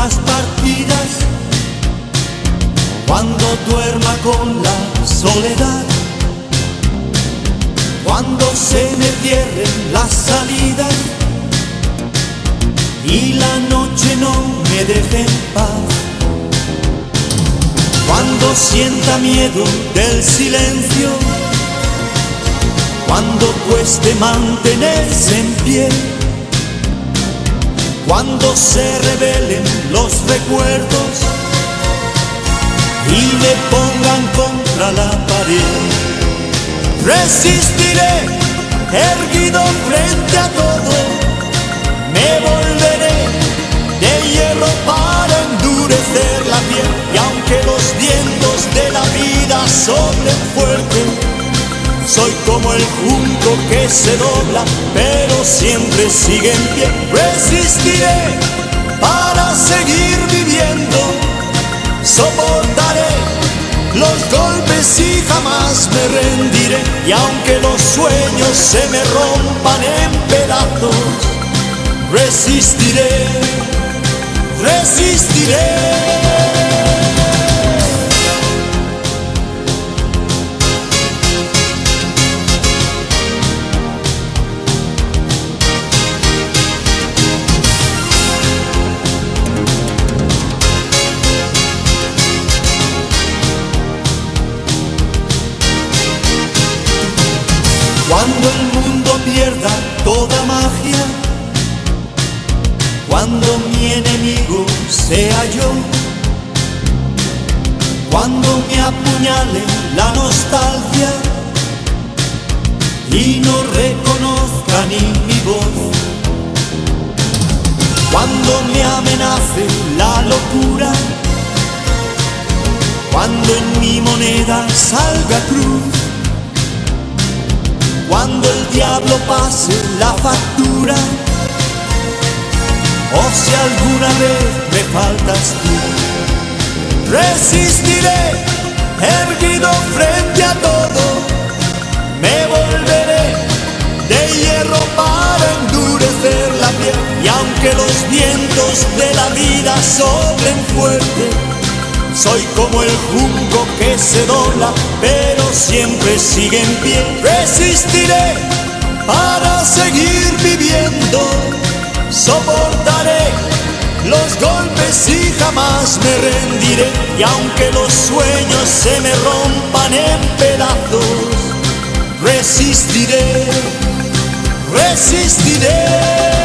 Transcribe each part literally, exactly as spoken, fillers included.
las partidas, cuando duerma con la soledad, cuando se me cierren las salidas y la noche no me deje en paz, cuando sienta miedo del silencio, cuando cueste mantenerse en pie, cuando se revelen los recuerdos y me pongan contra la pared, resistiré erguido frente a todo, me volveré de hierro para endurecer la piel, y aunque los vientos de la vida soplen fuerte, soy como el junco que se dobla, pero siempre sigue en pie. Resistiré para seguir viviendo, soportaré los golpes y jamás me rendiré. Y aunque los sueños se me rompan en pedazos, resistiré, resistiré. Cuando el mundo pierda toda magia, cuando mi enemigo sea yo, cuando me apuñale la nostalgia y no reconozca ni mi voz, cuando me amenace la locura, cuando en mi moneda salga cruz, cuando el diablo pase la factura, o si alguna vez me faltas tú, resistiré erguido frente a todo, me volveré de hierro para endurecer la piel, y aunque los vientos de la vida soplen fuerte, soy como el junco que se dobla, pero siempre sigue en pie. Resistiré para seguir viviendo, soportaré los golpes y jamás me rendiré. Y aunque los sueños se me rompan en pedazos, resistiré, resistiré.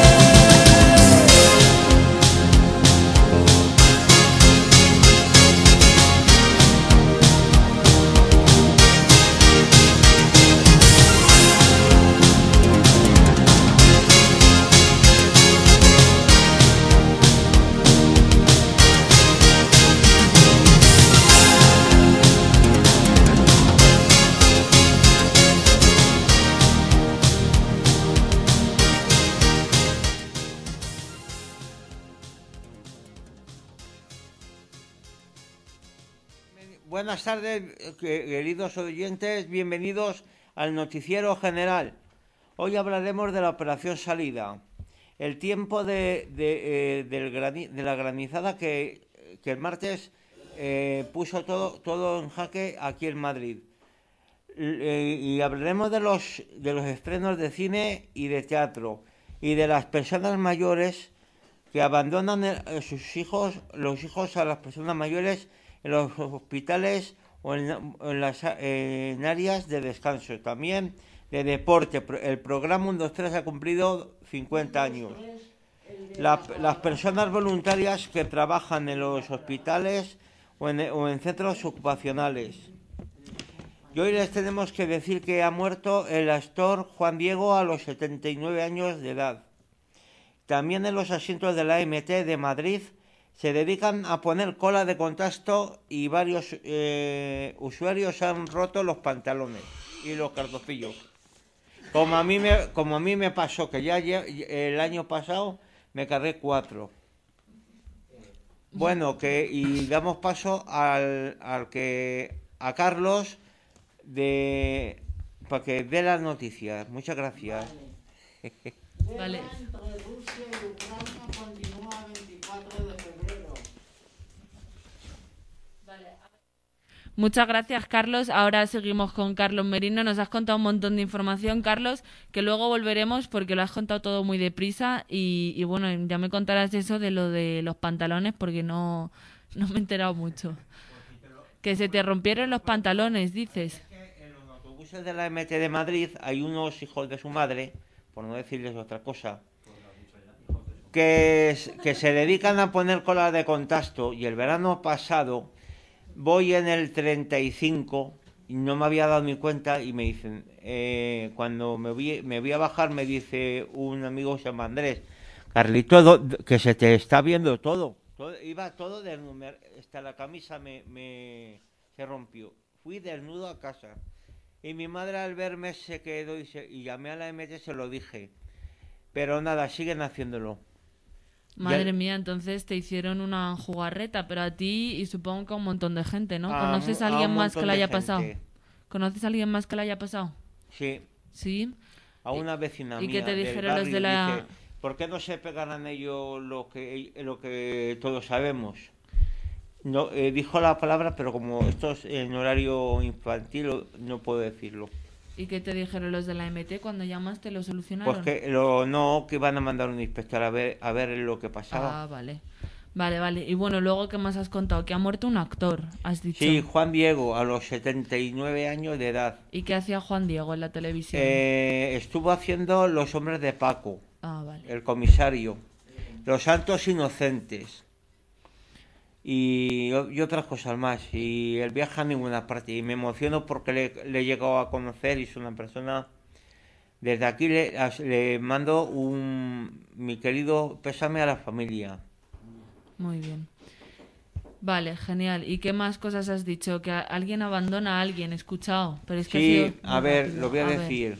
Buenas tardes, queridos oyentes, bienvenidos al Noticiero General. Hoy hablaremos de la Operación Salida, el tiempo de, de, eh, del grani, de la granizada que, que el martes eh, puso todo, todo en jaque aquí en Madrid. Eh, y hablaremos de los, de los estrenos de cine y de teatro y de las personas mayores que abandonan a sus hijos, los hijos a las personas mayores en los hospitales o en, en las en áreas de descanso, también de deporte. El programa uno dos tres ha cumplido cincuenta años. La, las personas voluntarias que trabajan en los hospitales o en, o en centros ocupacionales. Y hoy les tenemos que decir que ha muerto el actor Juan Diego a los setenta y nueve años de edad. También en los asientos de la A M T de Madrid se dedican a poner cola de contacto y varios eh, usuarios han roto los pantalones y los calzoncillos. Como a mí me, como a mí me pasó, que ya el año pasado me cargué cuatro. Bueno, que y damos paso al, al que a Carlos de para que dé las noticias. Muchas gracias. Vale. Entre Rusia y Ucrania continúa veinticuatro de Muchas gracias, Carlos. Ahora seguimos con Carlos Merino. Nos has contado un montón de información, Carlos, que luego volveremos porque lo has contado todo muy deprisa y, y bueno, ya me contarás eso de lo de los pantalones porque no, no me he enterado mucho. Que se te rompieron los pantalones, dices. En los autobuses de la M T de Madrid hay unos hijos de su madre, por no decirles otra cosa, que, que se dedican a poner colas de contacto y el verano pasado voy en el treinta y cinco y no me había dado ni cuenta y me dicen, eh, cuando me voy, me voy a bajar me dice un amigo se llama Andrés, Carlito, do- que se te está viendo todo, todo iba todo desnudo, hasta la camisa me, me se rompió, fui desnudo a casa y mi madre al verme se quedó y, se, y llamé a la M T, se lo dije, pero nada, siguen haciéndolo. Madre Ya- mía, entonces te hicieron una jugarreta, pero a ti y supongo que a un montón de gente, ¿no? a ¿Conoces mu- a a alguien un más que montón le de haya gente. pasado? ¿Conoces a alguien más que le haya pasado? Sí, Sí. a una vecina ¿Y qué mía te del dijeron los barrio, de la...? dice, ¿por qué no se pegarán ellos lo que lo que todos sabemos? No, eh, dijo la palabra, pero como esto es en horario infantil, no puedo decirlo. ¿Y qué te dijeron los de la M T cuando llamaste? ¿Lo Pues solucionaron? que lo, no, que iban a mandar un inspector a ver, a ver lo que pasaba. Ah, vale. Vale, vale. Y bueno, luego, ¿qué más has contado? Que ha muerto un actor, has dicho. Sí, Juan Diego, a los setenta y nueve años de edad. ¿Y qué hacía Juan Diego en la televisión? Eh, estuvo haciendo Los Hombres de Paco, Ah, vale. El Comisario, Los Santos Inocentes y, y otras cosas más. Y él viaja a ninguna parte. Y me emociono porque le, le he llegado a conocer y es una persona... Desde aquí le, as- le mando un mi querido pésame a la familia. Muy bien. Vale, genial. ¿Y qué más cosas has dicho? Que a- alguien abandona a alguien, he escuchado. Pero es que ha Sí, sido a muy ver, rápido. lo voy a, ver. decir.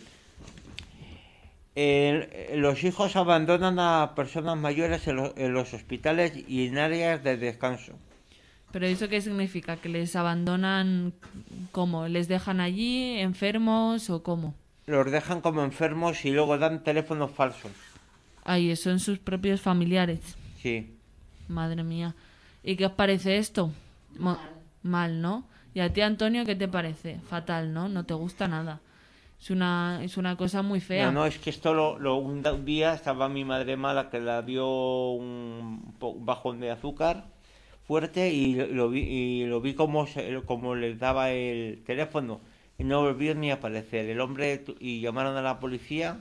Eh, los hijos abandonan a personas mayores en, lo- en los hospitales y en áreas de descanso. ¿Pero eso qué significa? ¿Que les abandonan cómo? ¿Les dejan allí enfermos o cómo? Los dejan como enfermos y luego dan teléfonos falsos. Ay, son sus propios familiares. Sí. Madre mía. ¿Y qué os parece esto? Mo- Mal, ¿no? ¿Y a ti, Antonio, qué te parece? Fatal, ¿no? No te gusta nada. Es una, es una cosa muy fea. No, no, es que esto lo, lo- un, da- un día estaba mi madre mala que la dio un, po- un bajón de azúcar fuerte y lo, lo vi y lo vi como se- como les daba el teléfono y no volvió ni a aparecer. El hombre tu- y llamaron a la policía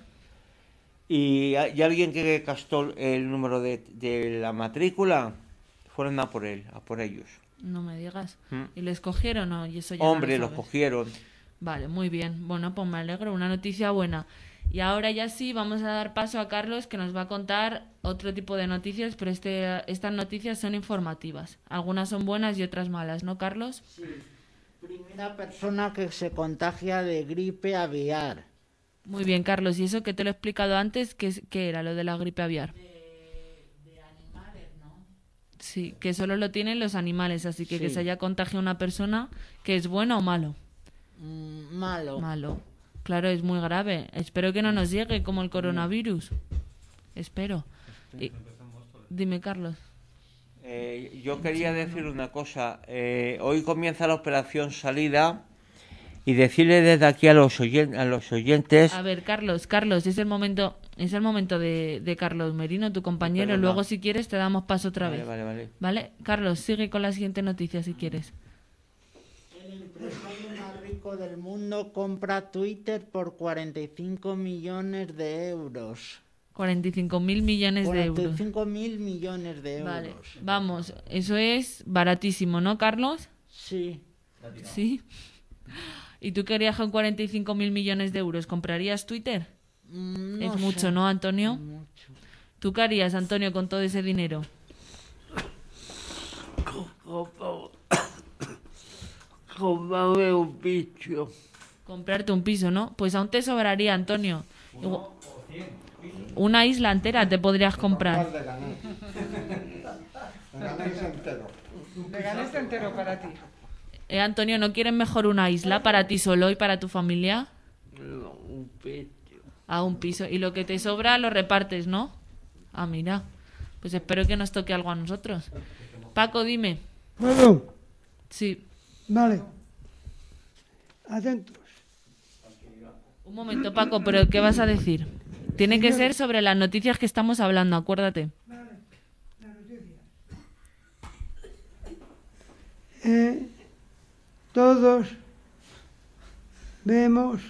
y, a- y alguien que gastó el número de, de la matrícula fueron a por él, a por ellos. No me digas. ¿Mm? ¿Y les cogieron o no? Y eso ya no Hombre, lo los sabes. cogieron. Vale, muy bien. Bueno, pues me alegro. Una noticia buena. Y ahora ya sí, vamos a dar paso a Carlos, que nos va a contar otro tipo de noticias, pero este, estas noticias son informativas. Algunas son buenas y otras malas, ¿no, Carlos? Sí. Primera persona que se contagia de gripe aviar. Muy bien, Carlos. Y eso que te lo he explicado antes, ¿qué, es- qué era lo de la gripe aviar? De, de animales, ¿no? Sí, que solo lo tienen los animales, así que que Sí. se haya contagiado una persona, que es bueno o malo. Mm, malo. Malo. Claro, es muy grave. Espero que no nos llegue como el coronavirus. Espero. Y- Dime, Carlos. Eh, yo quería decir una cosa. Eh, hoy comienza la operación salida y decirle desde aquí a los, oyen- a los oyentes... A ver, Carlos, Carlos, es el momento, es el momento de, de Carlos Merino, tu compañero. Perdona. Luego, si quieres, te damos paso otra Vale, vez. vale, vale. ¿Vale? Carlos, sigue con la siguiente noticia si quieres. El empresario más rico del mundo compra Twitter por cuarenta y cinco millones de euros. cuarenta y cinco mil millones de cuarenta y euros. cinco mil millones de euros. Vale, vamos, eso es baratísimo, ¿no, Carlos? Sí. Sí. ¿Y tú querías con cuarenta y cinco mil millones de euros? ¿Comprarías Twitter? Mm, es no mucho, sé. ¿no, Antonio? Mucho. ¿Tú qué harías, Antonio, con todo ese dinero? Comprame un picho. Comprarte un piso, ¿no? Pues aún te sobraría, Antonio. Igual- Una isla entera te podrías comprar. Leganés entero para ti. Eh, Antonio, ¿no quieres mejor una isla para ti solo y para tu familia? No, un picho. A un piso. Y lo que te sobra lo repartes, ¿no? Ah, mira. Pues espero que nos toque algo a nosotros. Paco, dime. Bueno, Sí. vale. atentos. Un momento, Paco, pero ¿qué vas a decir? Tiene que ser sobre las noticias que estamos hablando, acuérdate. Vale, la noticia. Eh, todos vemos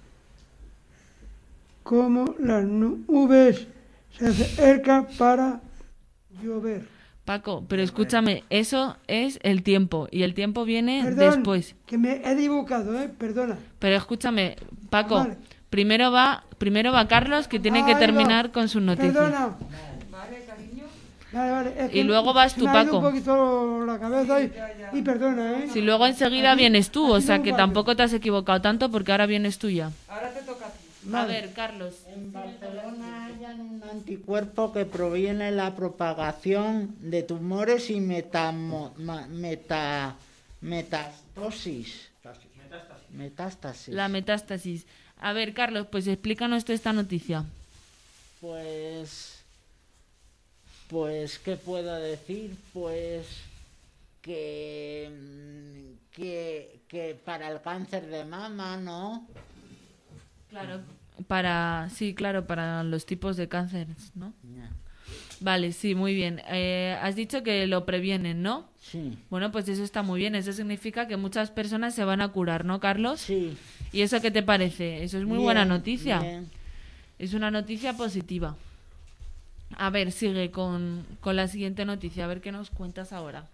cómo las nubes se acercan para llover. Paco, pero escúchame, eso es el tiempo y el tiempo viene Perdón, después. que me he equivocado, ¿eh? Perdona. Pero escúchame, Paco, Vale. primero va primero va Carlos, que tiene que Ahí terminar va. con sus noticias. Perdona. Vale, vale. Es que Y luego vas se tú, me ha ido Paco. un poquito la cabeza y, y perdona, ¿eh? Si luego enseguida Así- vienes tú, o así sea no que vale. tampoco te has equivocado tanto porque ahora vienes tú ya. Ahora te toca a ti. A Vale. ver, Carlos. En Barcelona hallan un anticuerpo que proviene de la propagación de tumores y metamo- ma- meta, metastosis. Metástasis. La metástasis. A ver, Carlos, pues explícanos tú esta noticia. Pues, pues, ¿qué puedo decir? Pues que, mm, que, que para el cáncer de mama, ¿no? Claro. Para, sí, claro, para los tipos de cánceres, ¿no? Ya. Vale, sí, muy bien. Eh, has dicho que lo previenen, ¿no? Sí, Bueno, pues eso está muy bien. Eso significa que muchas personas se van a curar, ¿no, Carlos? sí. ¿Y eso qué te parece? Eso es muy Bien, buena noticia. bien. Es una noticia positiva. A ver, sigue con, con la siguiente noticia. A ver qué nos cuentas ahora.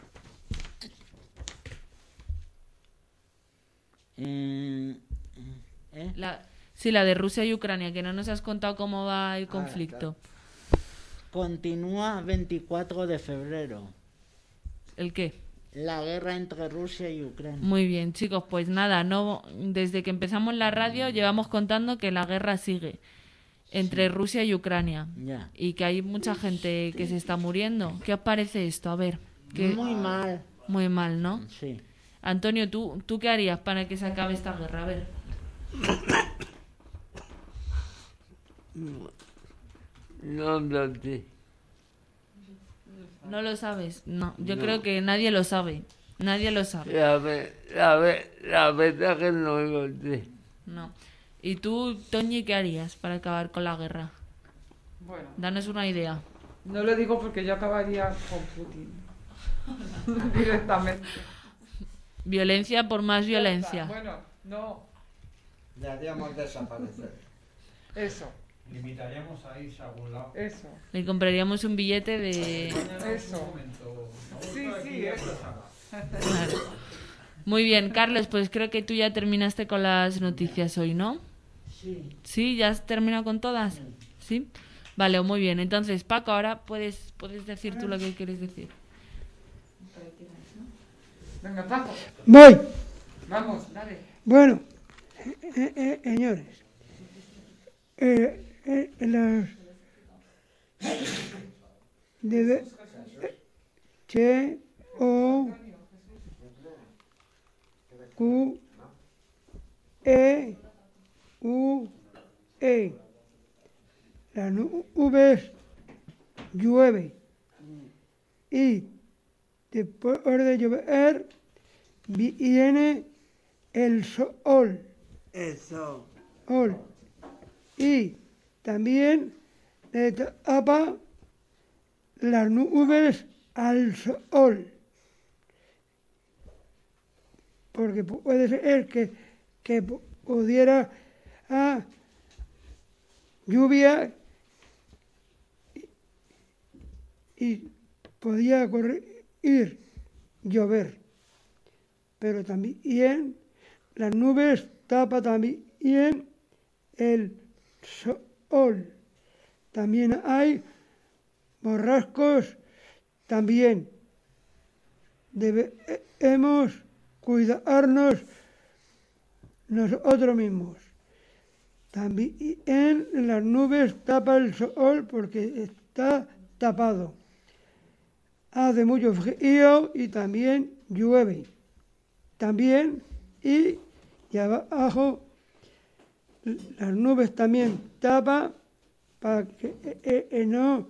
Eh, ¿eh? La, sí, la de Rusia y Ucrania, que no nos has contado cómo va Ah, el conflicto. Continúa veinticuatro de febrero. ¿El qué? La guerra entre Rusia y Ucrania. Muy bien, chicos, pues nada, no, desde que empezamos la radio llevamos contando que la guerra sigue entre Rusia y Ucrania Ya. y que hay mucha gente que se está muriendo. ¿Qué os parece esto? A ver, que Muy mal. muy mal, ¿no? Sí. Antonio, ¿tú, ¿tú qué harías para que se acabe esta guerra? A ver. No lo sé. ¿No lo sabes? No, yo creo que nadie lo sabe. Nadie lo sabe. La, ve- la, ve- la verdad que no lo sé. No. ¿Y tú, Toñi, qué harías para acabar con la guerra? Bueno, Danos una idea. no lo digo porque yo acabaría con Putin. Directamente. Violencia por más Ya está. violencia. Bueno, no. Le haríamos desaparecer. Eso, Le invitaríamos a irse a algún lado. eso, Le compraríamos un billete de... eso. Un momento. Sí, sí, eso. Claro. Muy bien, Carlos, pues creo que tú ya terminaste con las noticias hoy, ¿no? Sí. ¿Sí? ¿Ya has terminado con todas? ¿Sí? Vale, muy bien. Entonces, Paco, ahora puedes, puedes decir tú lo que quieres decir. Venga, Paco, Voy. vamos, dale. Bueno, eh, eh, señores, eh, eh, las debe Che O Q E U E las nubes llueve y después de llover viene el sol, Eso. sol y también le tapa las nubes al sol, porque puede ser que, que pudiera ah, lluvia y, y podía correr llover, pero también las nubes tapa también el sol. También hay borrascos, también debemos cuidarnos nosotros mismos. También las nubes tapa el sol porque está tapado. Hace mucho frío y también llueve. También y, y abajo las nubes también tapa para que eh, eh, no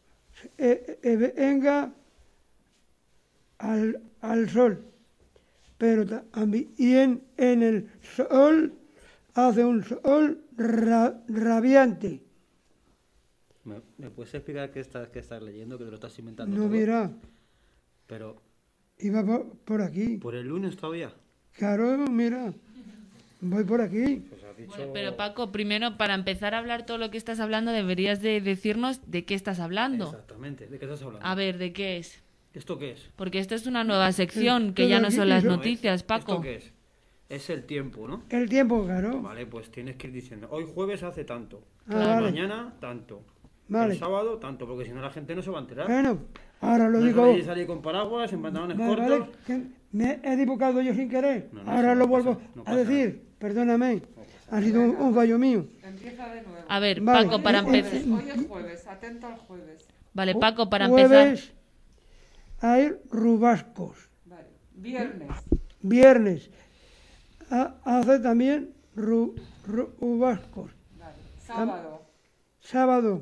eh, eh, venga al, al sol. pero también en el sol hace un sol ra- radiante. ¿Me, me puedes explicar qué estás, qué estás leyendo, que te lo estás inventando No, todo? mira, Pero, iba por, por aquí. ¿por el lunes todavía? Claro, mira, voy por aquí. Pues has dicho... Bueno, pero Paco, primero, para empezar a hablar todo lo que estás hablando, deberías de decirnos de qué estás hablando. Exactamente, ¿de qué estás hablando? A ver, ¿de qué es? ¿Esto qué es? Porque esto es una nueva sección, que Todo ya no aquí son las y eso- noticias, Paco. ¿Esto qué es? Es el tiempo, ¿no? El tiempo, claro. Vale, pues tienes que ir diciendo, hoy jueves hace tanto, Ah, vale. mañana tanto, Vale. el sábado tanto, porque si no la gente no se va a enterar. Bueno, ahora lo No digo. vayáis a salir con paraguas, en pantalones Vale, cortos. vale, que me he equivocado yo sin querer. No, no, Ahora eso lo no vuelvo pasa- no a pasa decir. Perdóname. Ha sido un, un fallo mío. Empieza de nuevo. A ver, Vale. Paco, para Eh, empezar... eh, Hoy es jueves, atento al jueves. Vale, Paco, para empezar... Jueves hay rubascos. Vale. Viernes, Viernes ha- hace también ru- rubascos. vale. Sábado, Sábado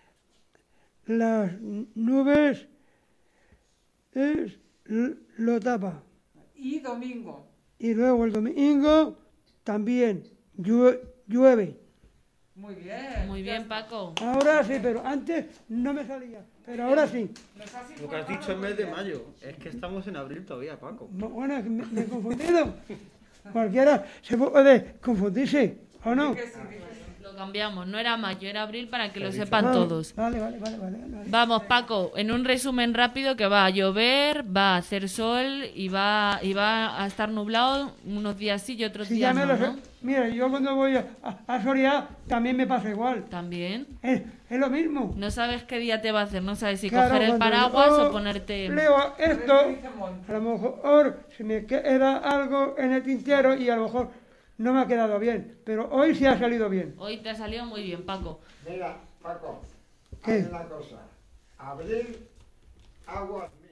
las nubes es, l- lo tapa. y domingo. Y luego el domingo también llue- llueve. Muy bien. Muy bien, Paco. Ahora sí, pero antes no me salía. Pero ahora sí. Nos has Lo que has dicho en mes de mayo, es que estamos en abril todavía, Paco. Bueno, es que me, me he confundido. Cualquiera se puede confundirse, ¿o no? que sí, dices. Lo cambiamos, no era mayo, era abril para que lo sepan Vale, todos. Vale, vale, vale, vale, vale. Vamos, Paco, en un resumen rápido que va a llover, va a hacer sol y va, y va a estar nublado unos días sí y otros Si ya días me no, lo ¿no? sé. Mira, yo cuando voy a, a, a Soria también me pasa igual. También. Es, es lo mismo. No sabes qué día te va a hacer, no sabes si Claro, coger el cuando paraguas yo o ponerte... Leo esto, Dice Monte. a lo mejor se me queda algo en el tintero y a lo mejor no me ha quedado bien. Pero hoy sí ha salido bien. Hoy te ha salido muy bien, Paco. Mira, Paco, ¿Qué? hay una cosa. Abril, agua mil.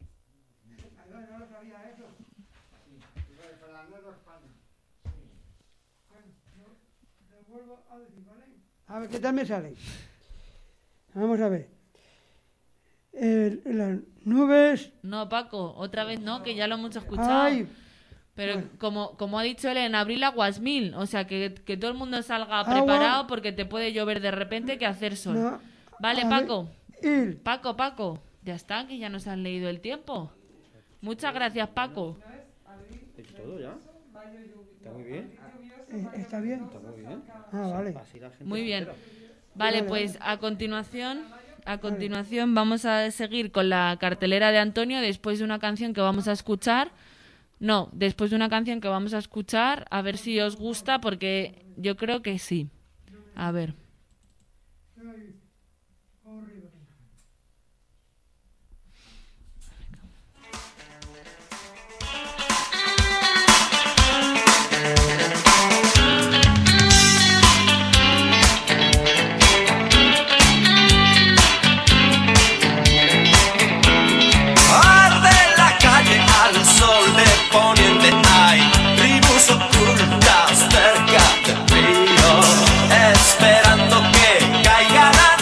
A ver, ¿qué tal me sale? Vamos a ver. El- las nubes... No, Paco, otra vez no, que ya lo hemos escuchado. Ay, Pero bueno. como, como ha dicho él, en abril aguas mil, o sea, que, que todo el mundo salga Agua. preparado porque te puede llover de repente que hacer sol. no, Vale, a ver, Paco. il. Paco, Paco, ya está, que ya nos han leído el tiempo. Muchas gracias, Paco. ¿Es todo ya? Está muy bien. Eh, ¿Está bien? Está muy bien. Ah, vale. Así la gente Muy se bien. entera. Vale, pues a continuación, a continuación vamos a seguir con la cartelera de Antonio después de una canción que vamos a escuchar. No, después de una canción que vamos a escuchar, a ver si os gusta, porque yo creo que sí. A ver. Arde la calle al sol de poniente, hay tribus ocultas cerca del río, esperando que caiga la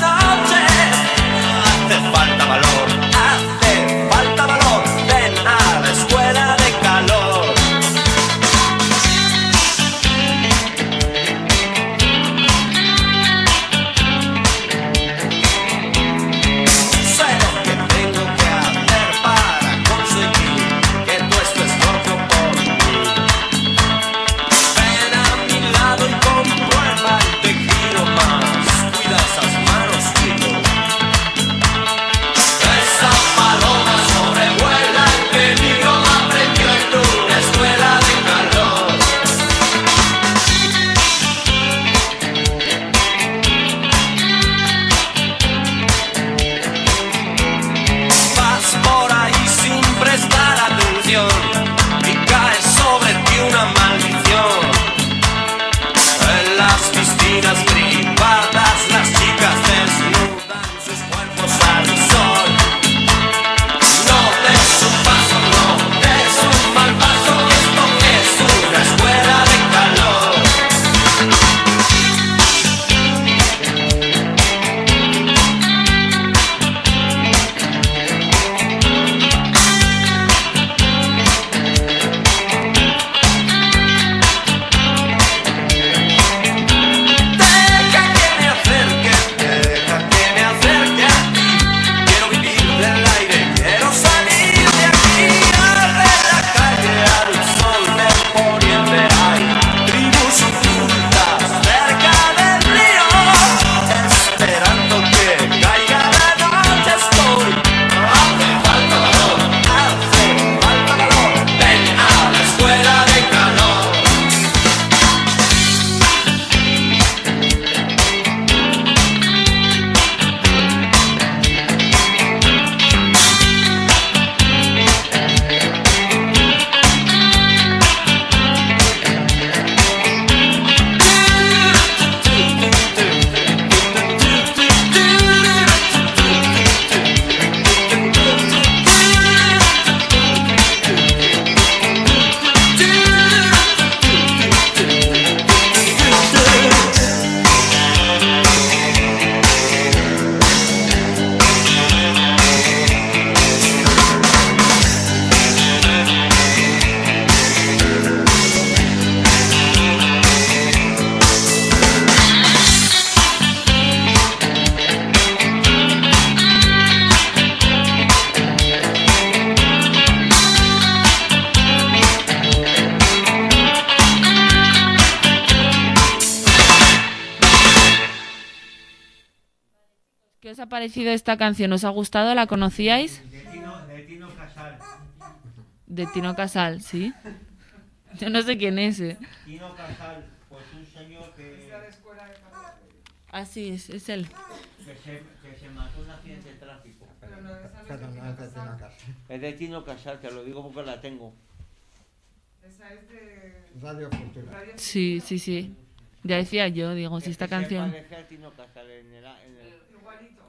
ha parecido esta canción? ¿Os ha gustado? ¿La conocíais? De Tino, de Tino Casal. De Tino Casal, ¿sí? Yo no sé quién es. ¿eh? Tino Casal, pues un señor que, Ah, sí, es, es él. que, se, que se mató en un accidente de tráfico. Pero no, esa no es Perdón, de no es de Tino Tino Casal. Casal. Es de Tino Casal, te lo digo porque la tengo. Esa es de Radio Cultura. Radio Sí, sí, sí. Ya decía yo, digo, si Es esta que se canción... parece a Tino Casal en el... En el Igualito.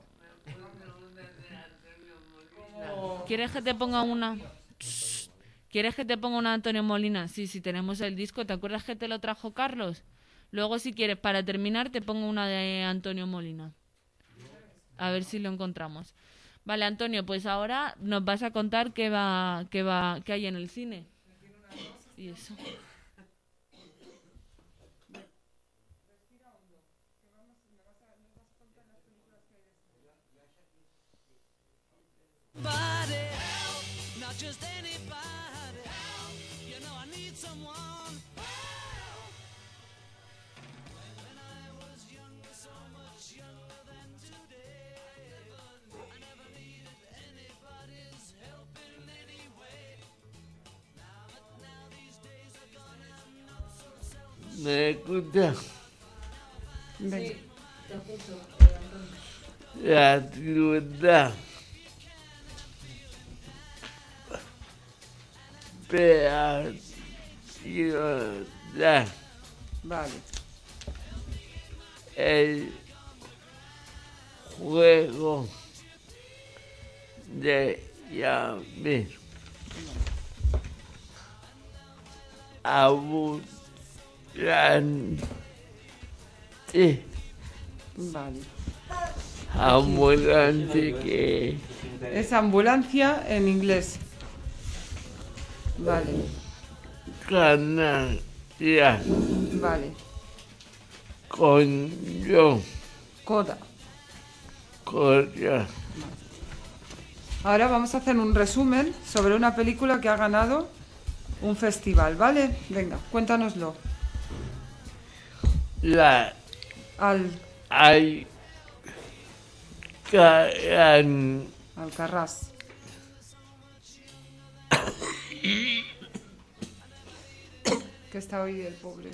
Como... ¿Quieres que te ponga una? ¿Quieres que te ponga una de Antonio Molina? Sí, sí, tenemos el disco. ¿Te acuerdas que te lo trajo Carlos? Luego, si quieres, para terminar, te pongo una de Antonio Molina. A ver si lo encontramos. Vale, Antonio, pues ahora nos vas a contar qué va, qué va, qué hay en el cine. Y eso. Not just anybody help. You know I need someone help. When I was younger, so much younger than today, I never needed anybody's help in any way. Now that now these days are gone, I'm not so selfish. ¿Me escucha? Venga. La ciudad. Pero ciudad. Vale. El juego de llaves ambulante, Vale. ambulante que Es ambulancia en inglés. Vale. canalla Vale. con yo Coda. corra. Ahora vamos a hacer un resumen sobre una película que ha ganado un festival, ¿vale? Venga, cuéntanoslo. La Al hay caran Alcarrás. Que está hoy el pobre.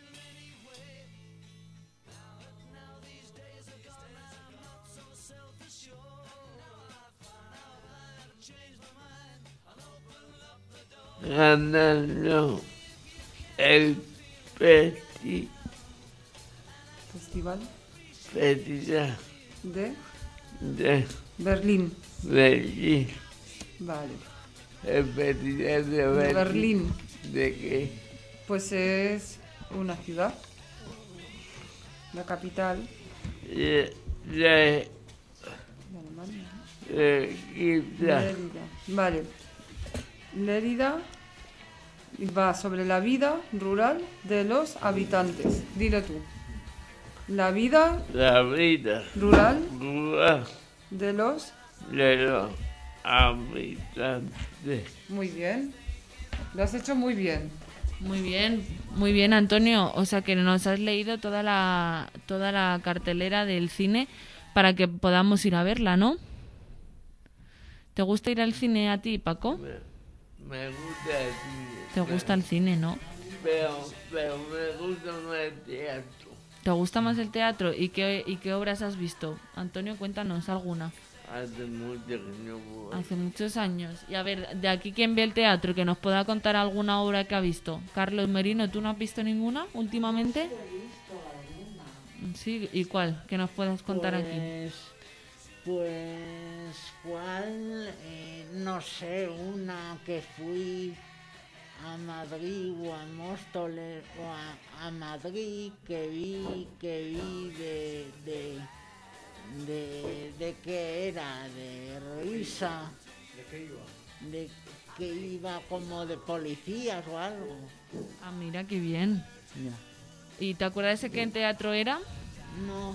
ganando el festi- Festival festival de de Berlín. Berlín. Vale. El festival de De Berlín. Berlín. ¿De qué? Pues es una ciudad. La capital De, de, de Alemania. de Gibraltar. Lérida. Vale. Lérida va sobre la vida rural de los habitantes. Dilo tú. La vida La vida rural rural de los... de los habitantes. Muy bien. Lo has hecho muy bien. Muy bien, muy bien, Antonio. O sea que nos has leído toda la toda la cartelera del cine para que podamos ir a verla, ¿no? ¿Te gusta ir al cine a ti, Paco? Me, me gusta el cine. ¿Te gusta el cine, no? Pero, pero me gusta más el teatro. ¿Te gusta más el teatro? ¿Y qué, y qué obras has visto? Antonio, cuéntanos alguna. Hace mucho que no voy. Hace muchos años. Y a ver, de aquí, ¿quién ve el teatro? Que nos pueda contar alguna obra que ha visto. Carlos Merino, ¿tú no has visto ninguna últimamente? Sí, ¿y cuál? Que nos puedas contar aquí. Pues, pues, ¿cuál? Eh, no sé, una que fui a Madrid o a Móstoles o a, a Madrid que vi, que vi de, de, de, de qué era, de risa. ¿De qué iba? De que iba como de policías o algo. Ah, mira, qué bien. ¿Y te acuerdas de qué teatro era? No,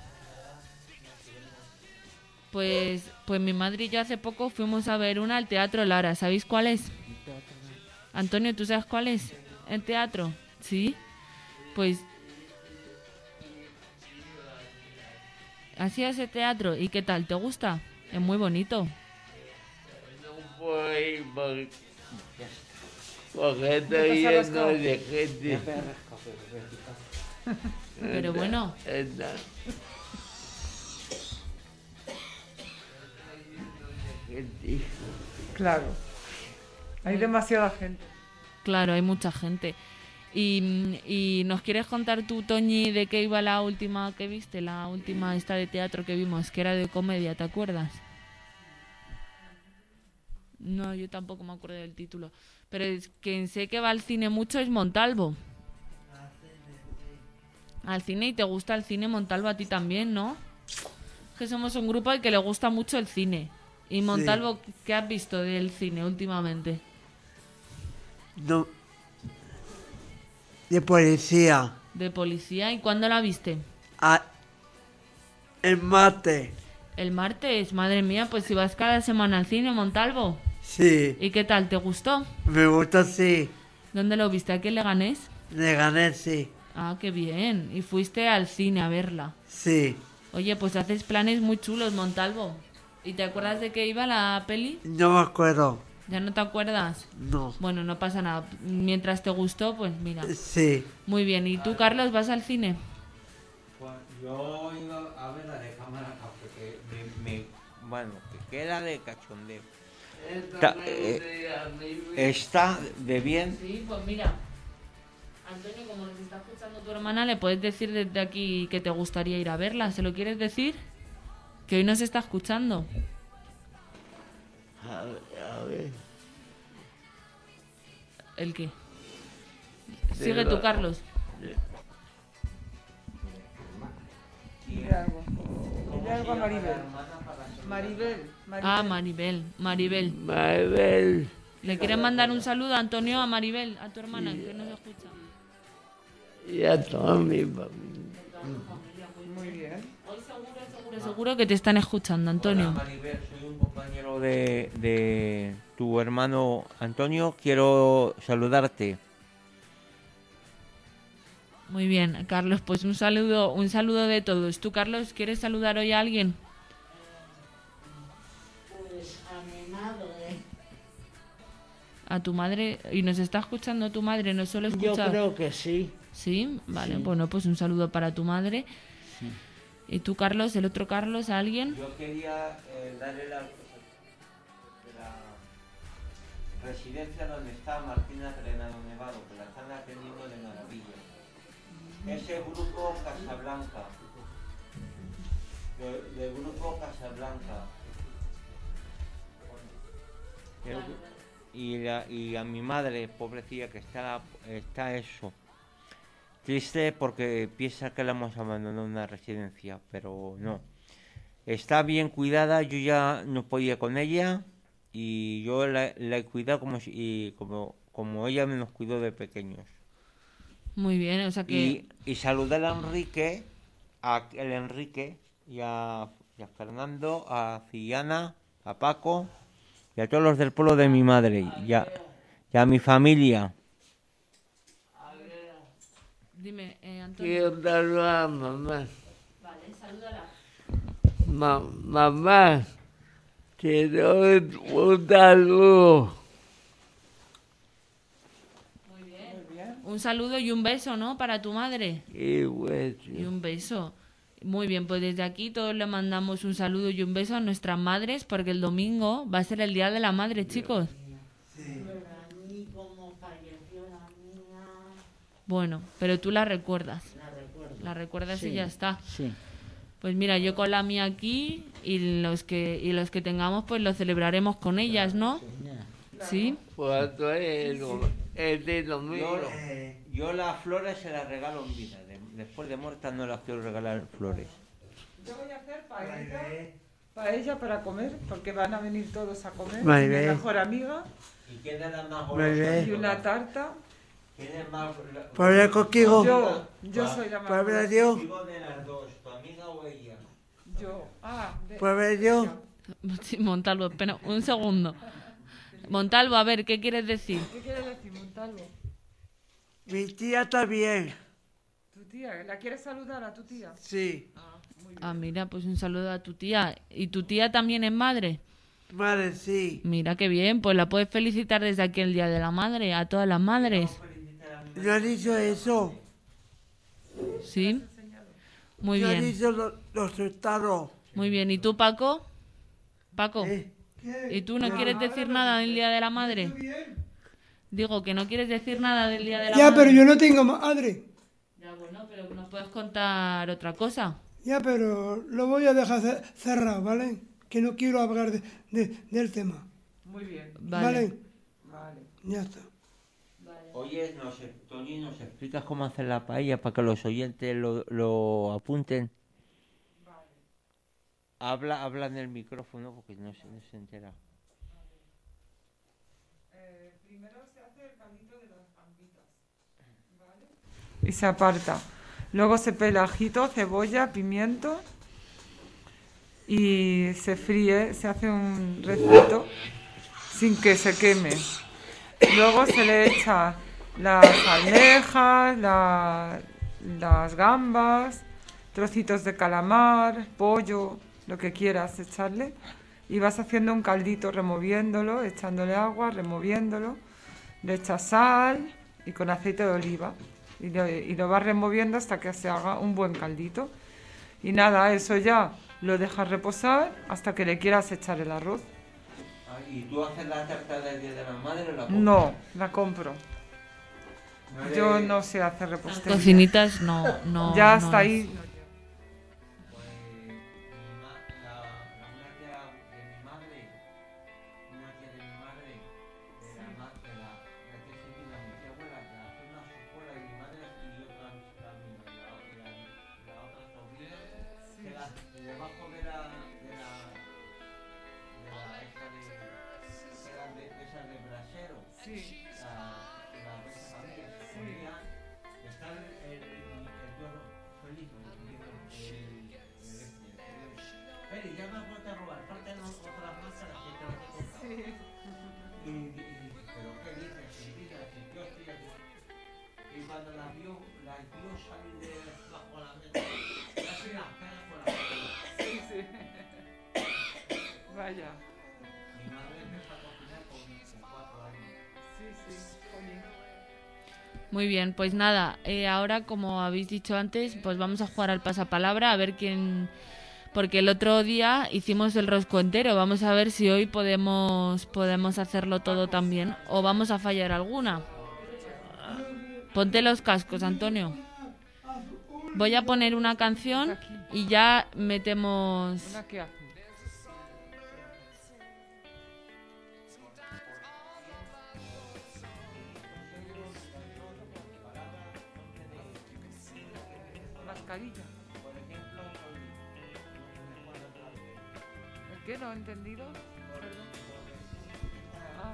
Pues, pues mi madre y yo hace poco fuimos a ver una al Teatro Lara. ¿Sabéis cuál es? Antonio, ¿tú sabes cuál es? ¿El teatro? ¿Sí? Pues ¿Has ido a ese teatro? ¿Y qué tal? ¿Te gusta? Es muy bonito. No puedo ir porque, porque estoy lleno de gente. Pero bueno. Anda. Claro. Hay demasiada gente. Claro, hay mucha gente. Y, y ¿nos quieres contar tú, Toñi, de qué iba la última que viste? La última esta de teatro que vimos, que era de comedia, ¿te acuerdas? No, yo tampoco me acuerdo del título. Pero es quien sé que va al cine mucho es Montalvo. Al cine, y te gusta el cine, Montalvo, a ti también, ¿no? Que somos un grupo al que le gusta mucho el cine. Y Montalvo, sí. ¿Qué has visto del cine últimamente? No. De policía. De policía, ¿y cuándo la viste? Ah, el martes. El martes, madre mía, pues si vas cada semana al cine, Montalvo. Sí. ¿Y qué tal? ¿Te gustó? Me gustó, sí. ¿Dónde lo viste? ¿A quién le ganés? Le gané, sí. Ah, qué bien. ¿Y fuiste al cine a verla? Sí. Oye, pues haces planes muy chulos, Montalvo. ¿Y te acuerdas de qué iba la peli? No me acuerdo. ¿Ya no te acuerdas? No. Bueno, no pasa nada. Mientras te gustó, pues mira. Sí. Muy bien. ¿Y tú, Carlos, vas al cine? Pues yo iba a ver la de Cámara Café, que me, me, bueno, que queda de cachondeo. Está, eh, está de bien. Sí, pues mira. Antonio, como nos está escuchando tu hermana, le puedes decir desde aquí que te gustaría ir a verla. ¿Se lo quieres decir? Que hoy nos está escuchando. A ver, a ver. ¿El qué? Sigue tú, Carlos. Dile algo. Dile algo a Maribel. Maribel. Maribel. Ah, Maribel. Maribel. Maribel. ¿Le quieres mandar un saludo, Antonio, a Maribel, a tu hermana, que nos escucha? Y a toda mi familia. Muy bien. Hoy seguro, seguro, seguro que te están escuchando, Antonio. Hola, Maribel, soy un compañero de, de tu hermano Antonio. Quiero saludarte. Muy bien, Carlos, pues un saludo, un saludo de todos. ¿Tú, Carlos, quieres saludar hoy a alguien? Pues a mi madre. A tu madre. ¿Y nos está escuchando tu madre? ¿No suele escuchar? Yo creo que sí. ¿Sí? Vale, Sí. bueno, pues un saludo para tu madre. Sí. ¿Y tú, Carlos, el otro Carlos, a alguien? Yo quería eh, darle la, la residencia donde está Martina Trenado Nevado, que la están atendiendo de maravilla. Ese grupo Casablanca, del de grupo Casablanca. El, y, la, y a mi madre, pobrecilla, que está, está eso. Triste porque piensa que la hemos abandonado en una residencia, pero no. Está bien cuidada, yo ya no podía con ella y yo la, la he cuidado como, si, y como, como ella me nos cuidó de pequeños. Muy bien, o sea que... Y, y saludar a Enrique, a el Enrique y a, y a Fernando, a Cillana, a Paco y a todos los del pueblo de mi madre y a, y a mi familia. Dime, eh, Antonio. Quiero saludar a mamá. Vale, salúdala. Ma, mamá, te doy un saludo. Muy bien. Un saludo y un beso, ¿no? Para tu madre. Y bueno. Y un beso. Muy bien, pues desde aquí todos le mandamos un saludo y un beso a nuestras madres porque el domingo va a ser el Día de la Madre, chicos. Bueno, pero tú la recuerdas. La recuerdo. La recuerdas Sí, y ya está. Sí. Pues mira, yo con la mía aquí y los que y los que tengamos pues lo celebraremos con ellas, ¿no? ¿Sí? Pues es de domingo. Yo, eh, yo las flores se las regalo en vida. De, después de muerta no las quiero regalar flores. Yo voy a hacer para ella, para ella para comer, porque van a venir todos a comer. Muy Mi bien. mejor amiga. ¿Y quién es la más Muy bien. Y una tarta. ¿Quién es más? ¿Puedo hablar contigo? Yo, yo soy la más. ¿Puedo hablar yo? Digo de las dos, tu amiga o ella. Yo. Ah, de- ¿Puedo hablar yo? Sí, Montalvo, espera un segundo. Montalvo, a ver, ¿qué quieres decir? ¿Qué quieres decir, Montalvo? Mi tía está bien. Tu tía, ¿la quieres saludar a tu tía? Sí. Ah, muy Ah, mira, pues un saludo a tu tía. ¿Y tu tía también es madre? Vale, sí. Mira qué bien, pues la puedes felicitar desde aquí el Día de la Madre, a todas las madres. Yo he dicho eso. ¿Sí? Muy Yo he bien. dicho lo- los estados. Muy bien. ¿Y tú, Paco? Paco, ¿Eh? ¿y tú no quieres decir nada del Día de la Madre? Digo que no quieres decir nada del Día de la Ya, Madre. pero yo no tengo madre. Ya, bueno, pero nos puedes contar otra cosa. Ya, pero lo voy a dejar ce- cerrado, ¿vale? Que no quiero hablar de, de- del tema. Muy bien. Vale. ¿Vale? Vale. Ya está. Oye, nos, Tony, ¿nos explicas cómo hacer la paella para que los oyentes lo, lo apunten? Habla, habla en el micrófono porque no se, no se entera. Eh, primero se hace el caldito de las gambitas, ¿vale? Y se aparta. Luego se pela ajito, cebolla, pimiento y se fríe, se hace un refrito sin que se queme. Luego se le echa las almejas, la- las gambas, trocitos de calamar, pollo, lo que quieras echarle. Y vas haciendo un caldito removiéndolo, echándole agua, removiéndolo. Le echas sal y con aceite de oliva. Y lo, y lo vas removiendo hasta que se haga un buen caldito. Y nada, eso ya lo dejas reposar hasta que le quieras echar el arroz. ¿Y tú haces la tarta del Día de la Madre o la compras? No, la compro. No eres- Yo no sé hacer Las repostería. cocinitas no, no. Ya no hasta es. ahí. Pues mi ma- la, la una tía de mi madre, una tía de mi madre, de la, ma- de la, la tía Silvina, mi tía abuela, que hace una sucuela y mi madre y otra la, la, la, la otra sobrina, que la, debajo de la, de la, de la esta de, que eran de, de esas de brasero, Sí. la, la de esa familia, se ponía, está el, el, el toro feliz, el, el, el, Peri, ya me has vuelto a robar, faltan otras máscaras que te las he comprado. Y, y, pero ¿qué dices? Silvina, si yo estoy aquí. Y cuando las vio, las vio salir de bajo la mesa, casi las caras por la mesa. Sí, sí. Vaya. Mi madre empezó a cocinar con, con cuatro años. Sí, sí. Jolín. Muy bien, pues nada, eh, ahora como habéis dicho antes, pues vamos a jugar al pasapalabra a ver quién... Porque el otro día hicimos el rosco entero, vamos a ver si hoy podemos, podemos hacerlo todo también o vamos a fallar alguna. Ponte los cascos, Antonio. Voy a poner una canción y ya metemos... Una que hace. Mascarilla. ¿El qué? ¿No he entendido? Perdón. Ah.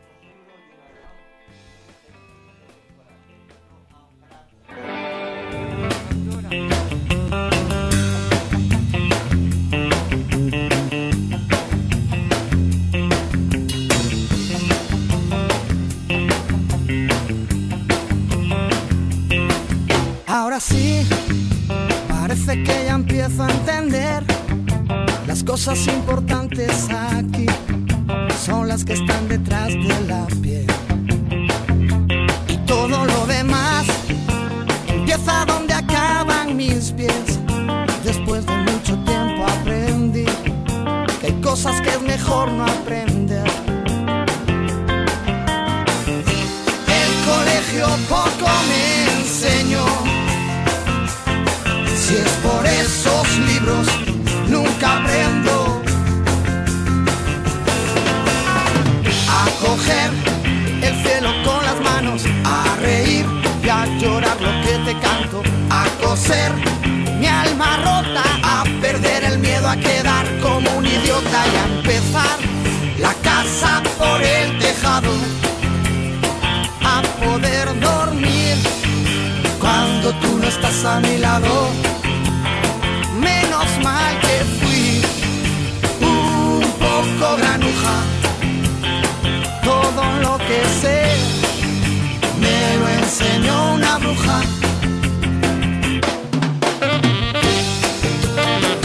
Ahora sí, parece que ya empiezo a entender. Las cosas importantes aquí son las que están detrás de la piel. Y todo lo demás empieza donde acaban mis pies. Después de mucho tiempo aprendí que hay cosas que es mejor no aprender. El colegio poco me enseñó. Si es por esos libros, nunca aprendo a coger el cielo con las manos, a reír y a llorar lo que te canto, a coser mi alma rota, a perder el miedo a quedar como un idiota y a empezar la casa por el tejado, a poder dormir cuando tú no estás a mi lado. Menos mal que fui un poco granuja. Todo lo que sé me lo enseñó una bruja.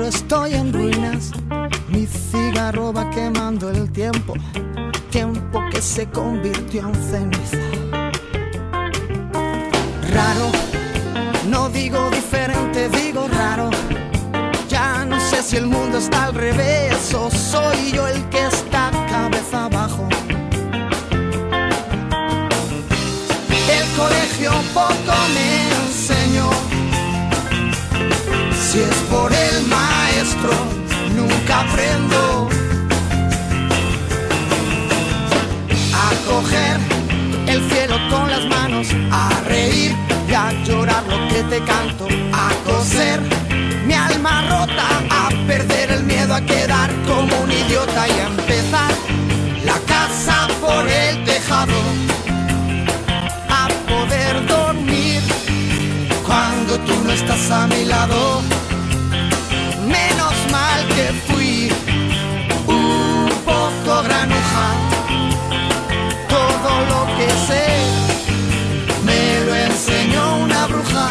estoy en ruinas. Mi cigarro va quemando el tiempo, tiempo que se convirtió en ceniza. Raro, no digo diferente, digo raro. Ya no sé si el mundo está al revés o soy yo el que está cabeza abajo. El colegio poco me enseñó. Si es por el maestro, nunca aprendo a coger el cielo con las manos, a reír y a llorar lo que te canto, a coser mi alma rota, a perder el miedo a quedar como un idiota y a empezar la casa por el tejado, a poder dormir cuando tú no estás a mi lado. Menos mal que fui un poco granuja. Todo lo que sé me lo enseñó una bruja.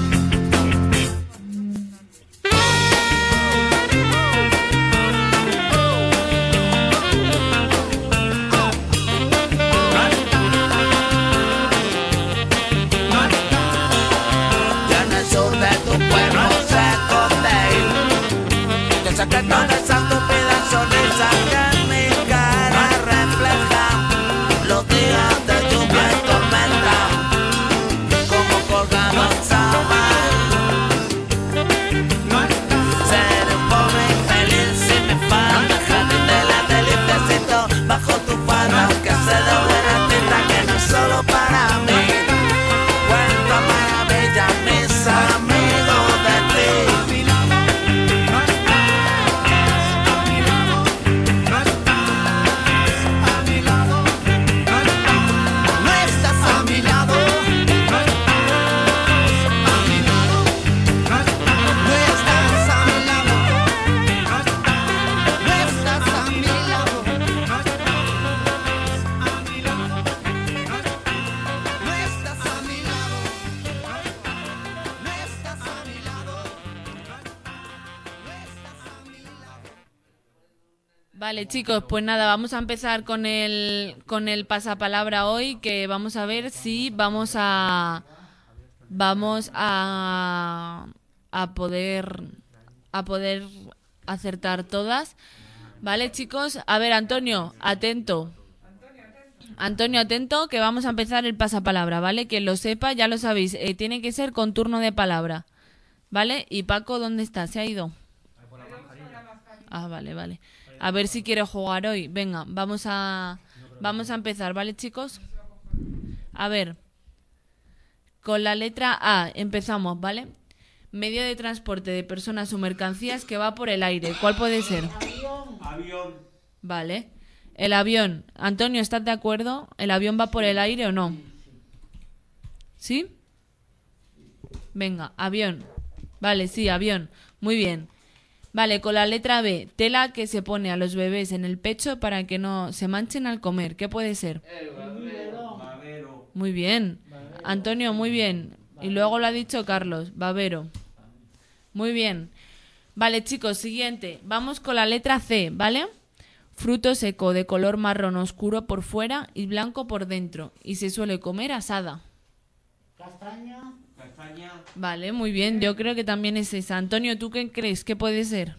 Secreto de esa estúpida sonrisa que en mi cara refleja los días de lluvia y tormenta, como colgado en sábana. Seré un pobre infeliz si me falta el jardín de la deliciecito bajo tu falda, que se de tinta que no es solo para mí. Cuento maravillas mis amigos de ti. Vale, chicos, pues nada, vamos a empezar con el con el pasapalabra hoy, que vamos a ver si vamos a vamos a a poder a poder acertar todas. Vale, chicos, a ver, Antonio, atento. Antonio, atento, que vamos a empezar el pasapalabra, ¿vale? Quien lo sepa, ya lo sabéis, eh, tiene que ser con turno de palabra, ¿vale? Y Paco, ¿dónde está? ¿Se ha ido? Ah, vale, vale. A ver si quiere jugar hoy. Venga, vamos a vamos a empezar, ¿vale, chicos? A ver, con la letra A empezamos, ¿vale? Medio de transporte de personas o mercancías que va por el aire. ¿Cuál puede ser? Avión. Vale. El avión. Antonio, ¿estás de acuerdo? ¿El avión va por el aire o no? ¿Sí? Venga, avión. Vale, sí, avión. Muy bien. Vale, con la letra B, tela que se pone a los bebés en el pecho para que no se manchen al comer. ¿Qué puede ser? El babero. Babero. Muy bien. Antonio, muy bien. Y luego lo ha dicho Carlos, babero. Muy bien. Vale, chicos, siguiente. Vamos con la letra C, ¿vale? Fruto seco de color marrón oscuro por fuera y blanco por dentro. Y se suele comer asada. Castaña. Castaña. Vale, muy bien. Yo creo que también es esa. Antonio, ¿tú qué crees? ¿Qué puede ser?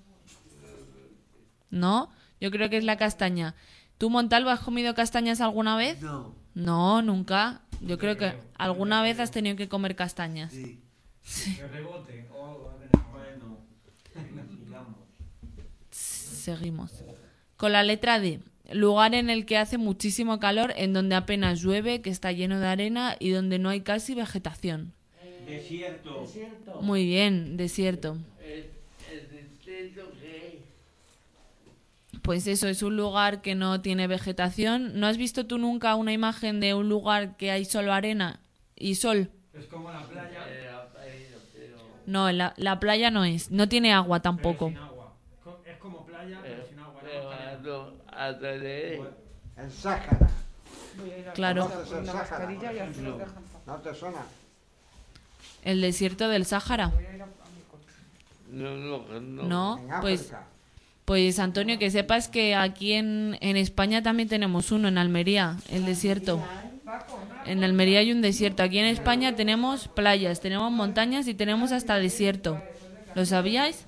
¿No? Yo creo que es la castaña. ¿Tú, Montalvo, has comido castañas alguna vez? No. No, nunca. Yo creo que alguna vez has tenido que comer castañas. Sí. Sí. Que rebote. o- Bueno, digamos. Seguimos. Con la letra D. Lugar en el que hace muchísimo calor, en donde apenas llueve, que está lleno de arena y donde no hay casi vegetación. Desierto. Desierto. Muy bien, desierto. El, el desierto que Pues eso, es un lugar que no tiene vegetación. ¿No has visto tú nunca una imagen de un lugar que hay solo arena y sol? Es como la playa, era pero, pero, No, la, la playa no es. No tiene agua pero tampoco. sin agua. Co- Es como playa, pero pero, sin agua. pero ¿no? a lo- a lo de- El Sáhara. Voy a ir a Claro. casa con una mascarilla y así nos dejan pasar. ¿No te suena? El desierto del Sáhara. Voy a ir a, a mi coche. No, no, que no. No, En pues, África. pues Antonio, que sepas que aquí en, en España también tenemos uno, en Almería, el desierto. En Almería hay un desierto. Aquí en España tenemos playas, tenemos montañas y tenemos hasta desierto. ¿Lo sabíais?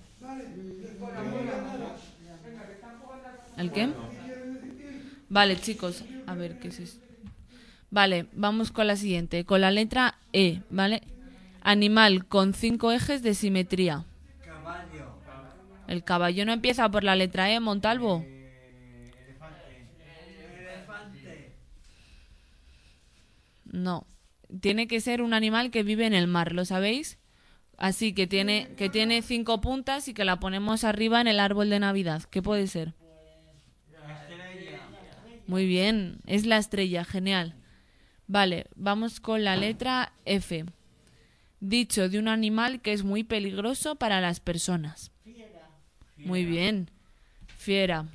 ¿El qué? Vale, chicos, a ver qué es esto. Vale, vamos con la siguiente, con la letra E, ¿vale? Animal con cinco ejes de simetría. Caballo. El caballo no empieza por la letra E, Montalvo. Elefante. No, tiene que ser un animal que vive en el mar, ¿lo sabéis? Así que tiene que tiene cinco puntas y que la ponemos arriba en el árbol de Navidad. ¿Qué puede ser? Muy bien, es la estrella, genial. Vale, vamos con la letra F. Dicho de un animal que es muy peligroso para las personas. Muy bien, fiera.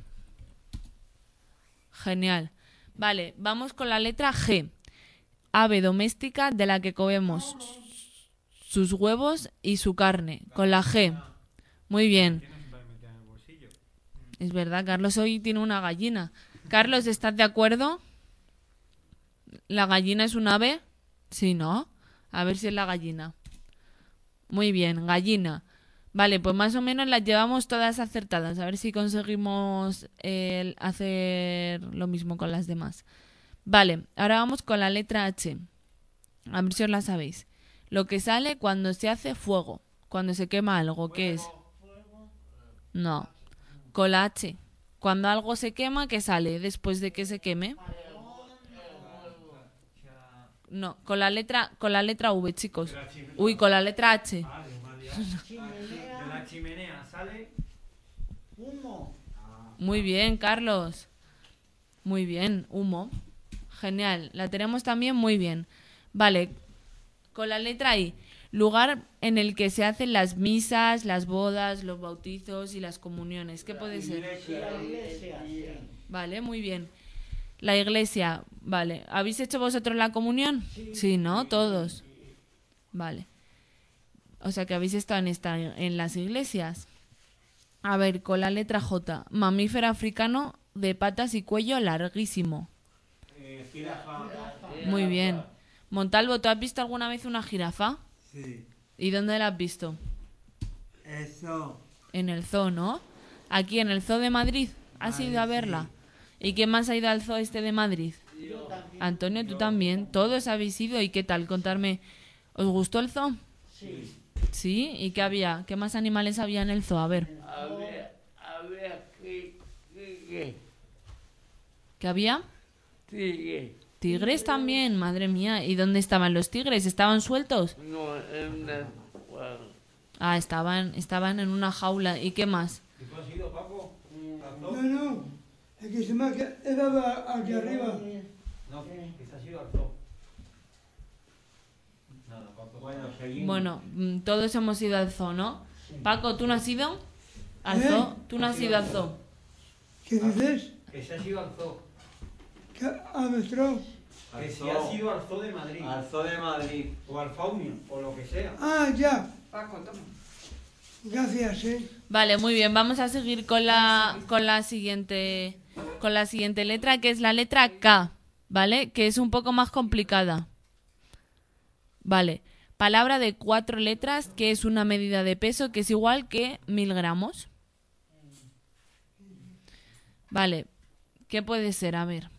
Genial. Vale, vamos con la letra G. Ave doméstica de la que comemos sus huevos y su carne. Con la G. Muy bien. Es verdad, Carlos hoy tiene una gallina. Carlos, ¿estás de acuerdo? ¿La gallina es un ave? Sí, ¿no? A ver si es la gallina. Muy bien, gallina. Vale, pues más o menos las llevamos todas acertadas. A ver si conseguimos eh, hacer lo mismo con las demás. Vale, ahora vamos con la letra H. A ver si os la sabéis. Lo que sale cuando se hace fuego. Cuando se quema algo, ¿qué es? No. Con la H. Cuando algo se quema, ¿qué sale después de que se queme? No, con la letra, con la letra V, chicos. Uy, con la letra H. De la chimenea sale Humo. Muy bien, Carlos. Muy bien, humo. Genial, la tenemos también muy bien. Vale, con la letra I. Lugar en el que se hacen las misas, las bodas, los bautizos y las comuniones. ¿Qué puede ser? La iglesia. Vale, muy bien. La iglesia, vale. ¿Habéis hecho vosotros la comunión? Sí, ¿no? Todos. Vale. O sea que habéis estado en, esta, en las iglesias. A ver, con la letra J. Mamífero africano de patas y cuello larguísimo. eh, jirafa. Muy bien. Montalvo, ¿tú has visto alguna vez una jirafa? Sí. ¿Y dónde la has visto? Eso. En el zoo, ¿no? Aquí en el zoo de Madrid. ¿Has ido a verla? ¿Y quién más ha ido al zoo este de Madrid? Antonio, tú también. Todos habéis ido. ¿Y qué tal? Contarme. ¿Os gustó el zoo? Sí. ¿Sí? ¿Y qué había? ¿Qué más animales había en el zoo? A ver. A ver, a ver, ¿qué? ¿Qué? ¿Qué? ¿Qué había? Sigue. Tigres también, madre mía. ¿Y dónde estaban los tigres? ¿Estaban sueltos? No, en una... Bueno, Ah, estaban, estaban en una jaula. ¿Y qué más? ¿Y tú has ido, Paco? No, no, es que se me ha quedado aquí arriba. No, que se ha ido al zoo. Nada, Paco. Bueno, seguimos. Bueno, mm, todos hemos ido al zoo, ¿no? Paco, ¿tú no has ido al ¿Eh? zoo? ¿Tú no has ido al zoo? ¿Qué dices? Que se ha ido al zoo. ¿Que a nuestro? Que Al si zoo. has ido al zoo de Madrid. Al zoo de Madrid. O al Faunio, o lo que sea. Ah, ya. Paco, toma. Gracias, eh. Vale, muy bien. Vamos a seguir con la con la siguiente con la siguiente letra, que es la letra K, ¿vale? Que es un poco más complicada. Vale. Palabra de cuatro letras, que es una medida de peso que es igual que mil gramos. Vale. ¿Qué puede ser? A ver.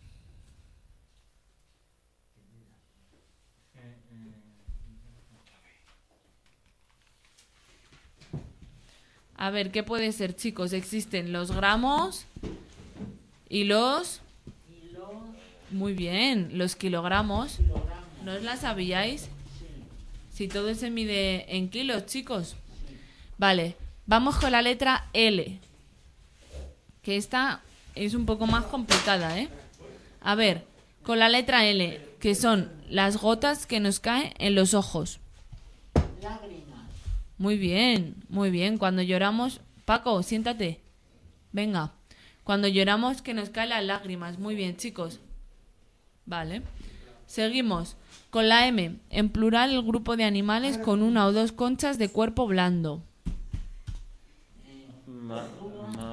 A ver, ¿qué puede ser, chicos? Existen los gramos y los... Muy bien, los kilogramos. ¿No os la sabíais? Si todo se mide en kilos, chicos. Vale, vamos con la letra L. Que esta es un poco más complicada, ¿eh? A ver, con la letra L, que son las gotas que nos caen en los ojos. Lágrimas. Muy bien, muy bien. Cuando lloramos... Paco, siéntate. Venga. Cuando lloramos que nos caen las lágrimas. Muy bien, chicos. Vale. Seguimos. Con la M. En plural, el grupo de animales con una o dos conchas de cuerpo blando.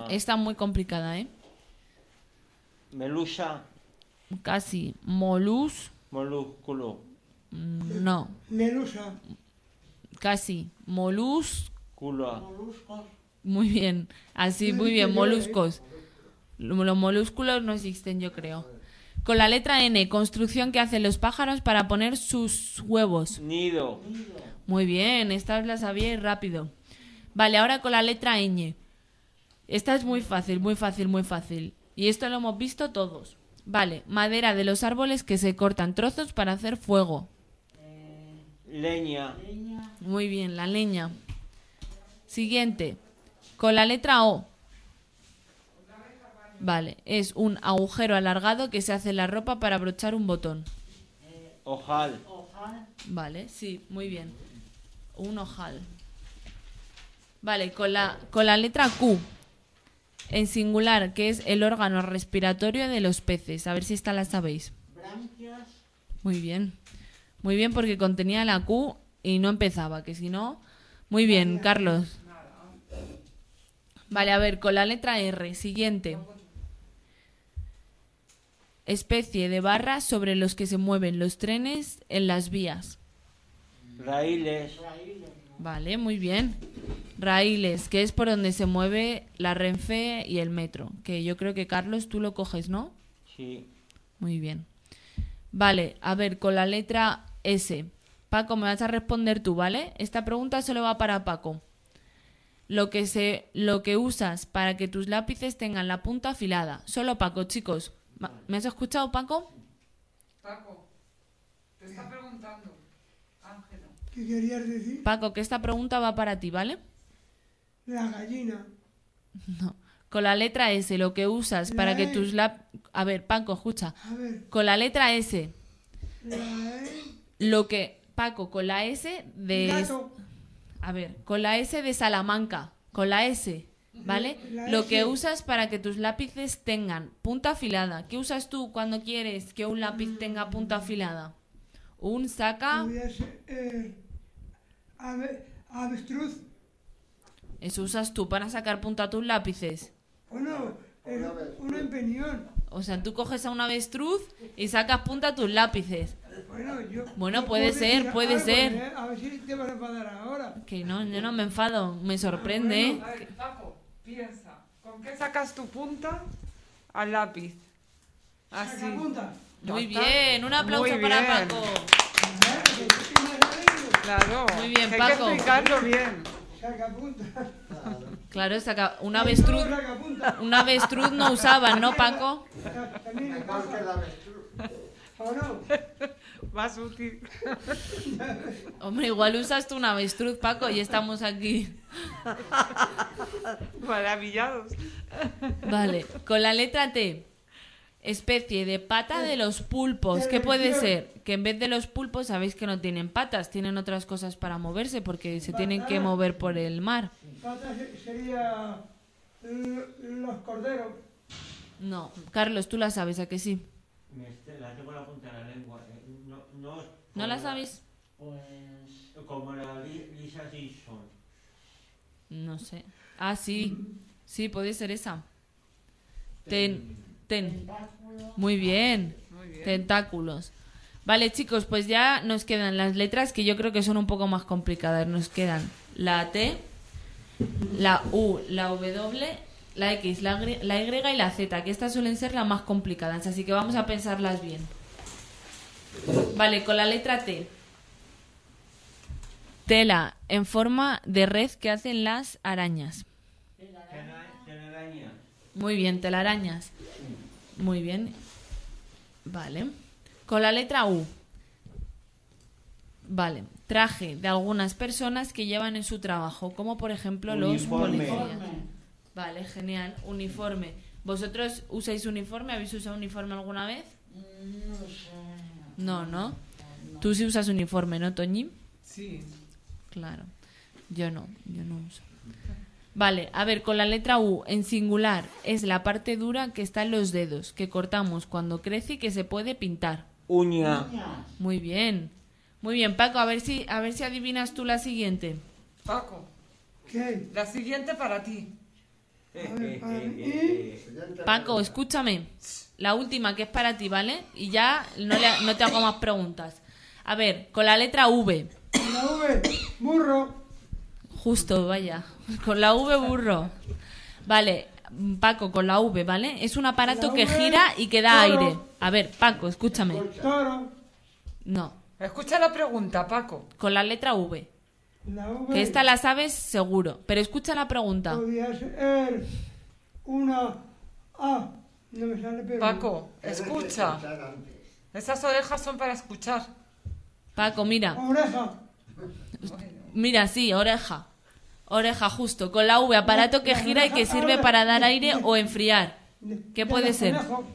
Está muy complicada, ¿eh? Melusa. Casi. Molus. Molúsculo. mm, No. Melusa. Casi. Molus. Culo. Muy bien. Así, muy bien. Moluscos. Los molúsculos no existen, yo creo. Con la letra N, construcción que hacen los pájaros para poner sus huevos. Nido. Muy bien, esta os la sabíais rápido. Vale, ahora con la letra ñ. Esta es muy fácil, muy fácil, muy fácil. Y esto lo hemos visto todos. Vale, madera de los árboles que se cortan trozos para hacer fuego. Leña. Muy bien, la leña. Siguiente. Con la letra O. Vale, es un agujero alargado que se hace en la ropa para abrochar un botón. Ojal. Vale, sí, muy bien. Un ojal. Vale, con la, con la letra Q. En singular, que es el órgano respiratorio de los peces. A ver si esta la sabéis. Branquias. Muy bien. Muy bien porque contenía la Q y no empezaba, que si no... Muy bien, Carlos. Vale, a ver, con la letra R. Siguiente. Especie de barras sobre los que se mueven los trenes en las vías. Raíles. Vale, muy bien. Raíles, que es por donde se mueve la Renfe y el metro. Que yo creo que, Carlos, tú lo coges, ¿no? Sí. Muy bien. Vale, a ver, con la letra S. Paco, me vas a responder tú, ¿vale? Esta pregunta solo va para Paco. Lo que, se, lo que usas para que tus lápices tengan la punta afilada. Solo Paco, chicos. ¿Me has escuchado, Paco? Paco, te está preguntando, Ángela. ¿Qué querías decir? Paco, que esta pregunta va para ti, ¿vale? La gallina. No. Con la letra S, lo que usas La para que E. tus lápices... A ver, Paco, escucha. A ver. Con la letra S, La E. lo que... Paco, con la S de... Gato. A ver, con la S de Salamanca. Con la S, ¿vale? La Lo S. que usas para que tus lápices tengan punta afilada. ¿Qué usas tú cuando quieres que un lápiz tenga punta afilada? Un saca... Podría ser, eh, ave- avestruz. Eso usas tú para sacar punta a tus lápices. Bueno, eh, un empeñón. O sea, tú coges a un avestruz y sacas punta a tus lápices. Bueno, yo. Bueno, yo puede puedo ser, decir puede algo, ser. ¿eh? A ver si te vas a enfadar ahora. Que no, yo no me enfado, me sorprende. ¿eh? A ver, Paco, piensa. ¿Con qué sacas tu punta al lápiz? Así. Sacapunta. Muy Ya está. bien, un aplauso Muy para bien. Paco. Claro. Muy bien, hay Paco. que explicarlo bien. Sacapunta. Claro, saca un avestruz. Un avestruz no usaban, ¿no, Paco? También en casa. ¿O no? Más útil. Hombre, igual usas tú un avestruz, Paco, y estamos aquí. Maravillados. Vale, con la letra T. Especie de pata de los pulpos. ¿Qué puede ser? Que en vez de los pulpos, sabéis que no tienen patas, tienen otras cosas para moverse porque se tienen que mover por el mar. Patas sería l- los corderos. No, Carlos, tú la sabes, ¿a que sí? Me este- la tengo en la punta de la lengua. eh, No, no, ¿No la como sabéis? Pues. Como la Li- Lisa Simpson. No sé. Ah, sí. Sí, puede ser esa. Ten. Ten. Muy bien. Muy bien. Tentáculos. Vale, chicos, pues ya nos quedan las letras que yo creo que son un poco más complicadas. Nos quedan la T, la U, la W, la X, la Y, la Y y la Z, que estas suelen ser las más complicadas, así que vamos a pensarlas bien. Vale, con la letra T. Tela en forma de red que hacen las arañas. Telaraña. Muy bien, telarañas. Muy bien. Vale. Con la letra U. Vale. Traje de algunas personas que llevan en su trabajo, como por ejemplo Uniforme. los policías. Vale, genial. Uniforme. ¿Vosotros usáis uniforme? ¿Habéis usado uniforme alguna vez? No sé. No, ¿no? Tú sí usas uniforme, ¿no, Toñi? Sí. Claro. Yo no, yo no uso. Vale, a ver, con la letra U en singular es la parte dura que está en los dedos, que cortamos cuando crece y que se puede pintar. Uña. Muy bien. Muy bien, Paco, a ver si a ver si adivinas tú la siguiente. Paco, ¿Qué? la siguiente para ti. A ver, para mí. Paco, escúchame. La última, que es para ti, ¿vale? Y ya no, le, no te hago más preguntas. A ver, con la letra V. La V, burro. Justo, vaya. Con la V, burro. Vale, Paco, con la V, ¿vale? Es un aparato que gira y que da aire. A ver, Paco, escúchame. Toro. No. Escucha la pregunta, Paco. Con la letra V. La V. Que esta la sabes seguro. Pero escucha la pregunta. Podría ser una A. No me sale, pero. Paco, escucha. Esas orejas son para escuchar. Paco, mira. Oreja. Mira, sí, oreja. Oreja, justo. Con la V, aparato que gira y que sirve para dar aire o enfriar. ¿Qué puede ser?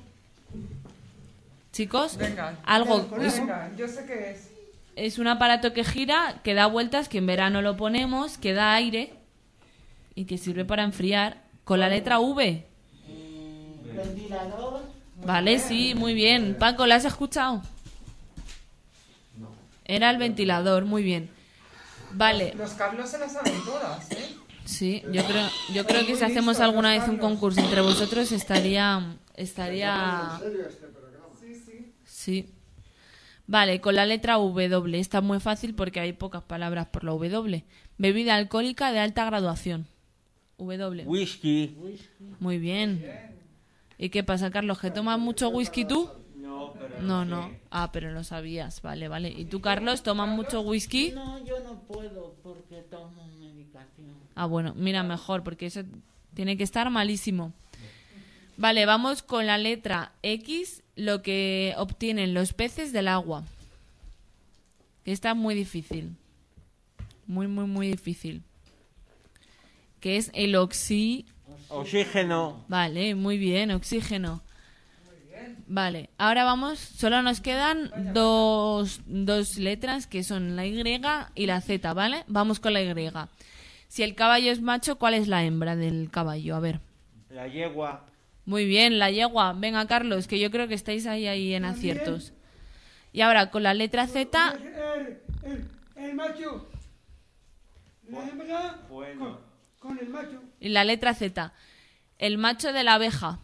Chicos, Venga. algo. Es, Venga, yo sé qué es. es un aparato que gira, que da vueltas, que en verano lo ponemos, que da aire y que sirve para enfriar. Con la letra V. Ventilador. Vale, sí, muy bien. Paco, ¿la has escuchado? Era el ventilador, muy bien. Vale. Los Carlos se las saben todas, ¿eh? Sí, yo creo, yo creo que si hacemos alguna vez un concurso entre vosotros estaría, estaría, Sí, sí. sí. Vale, con la letra W, está muy fácil porque hay pocas palabras por la W. Bebida alcohólica de alta graduación. W. Whisky. Muy bien. ¿Y qué pasa, Carlos? ¿Que tomas mucho whisky tú? No, pero No, no. Ah, pero lo sabías. Vale, vale. ¿Y tú, Carlos, tomas mucho whisky? No, yo no puedo porque tomo medicación. Ah, bueno, mira, mejor, porque eso tiene que estar malísimo. Vale, vamos con la letra X, lo que obtienen los peces del agua. Que está muy difícil. Muy, muy, muy difícil. Que es el oxi... oxígeno. Vale, muy bien, oxígeno. Vale, ahora vamos, solo nos quedan dos, dos letras que son la Y y la Z, ¿vale? Vamos con la Y. Si el caballo es macho, ¿cuál es la hembra del caballo? A ver. La yegua. Muy bien, la yegua. Venga, Carlos, que yo creo que estáis ahí, ahí en aciertos. Y ahora con la letra Z... El, el, el macho. La hembra. Bueno. Con, con el macho. Y la letra Z. El macho de la abeja.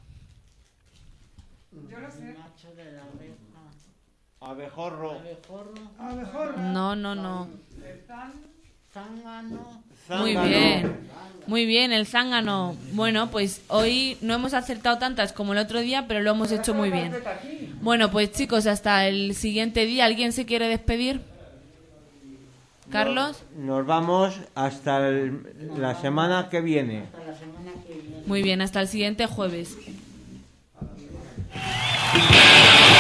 Yo lo sé. Macho de la abeja. Abejorro. Abejorro. Abejorro. No, no, no. Zángano. Muy Zángano. bien. Muy bien, el zángano. Bueno, pues hoy no hemos acertado tantas como el otro día, pero lo hemos hecho muy bien. Bueno, pues chicos, hasta el siguiente día. ¿Alguien se quiere despedir? ¿Carlos? Nos vamos hasta el- la semana que viene. Hasta la semana que viene. Muy bien, hasta el siguiente jueves.